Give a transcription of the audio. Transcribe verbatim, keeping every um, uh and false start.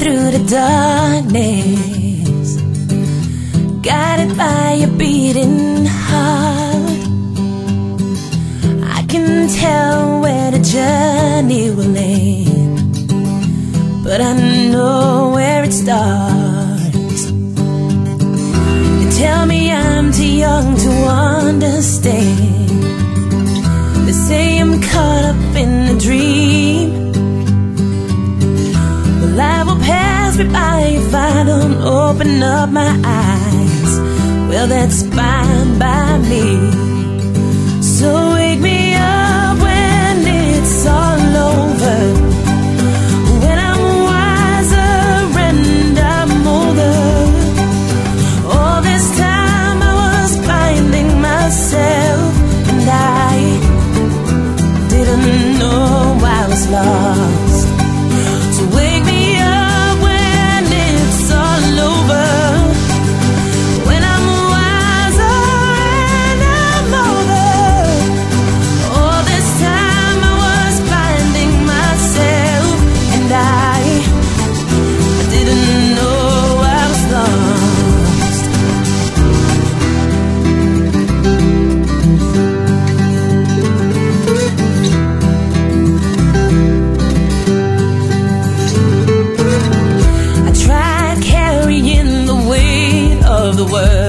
through the darkness, guided by a beating heart. I can tell where the journey will end, but I know where it starts. They tell me I'm too young to understand. They say I'm caught up in a dream. Well, life will pass me by if I don't open up my eyes. Well, that's fine by me. So wake me up when it's all over, when I'm wiser and I'm older. All this time I was finding myself, and I didn't know I was lost. So wake me up when it's all over, when I'm wiser and I'm older. All this time I was finding myself, and I, I didn't know I was lost. I tried carrying the weight of the world,